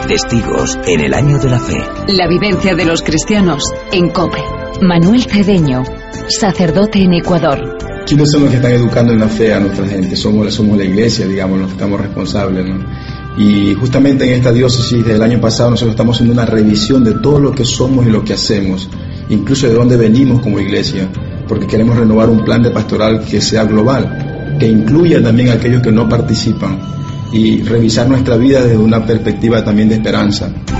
Testigos en el año de la fe. La vivencia de los cristianos en COPE. Manuel Cedeño, sacerdote en Ecuador. ¿Quiénes son los que están educando en la fe a nuestra gente? Somos la iglesia, digamos, los que estamos responsables, ¿no? Y justamente en esta diócesis del año pasado nosotros estamos haciendo una revisión de todo lo que somos y lo que hacemos, incluso de dónde venimos como iglesia, porque queremos renovar un plan de pastoral que sea global, que incluya también a aquellos que no participan, y revisar nuestra vida desde una perspectiva también de esperanza.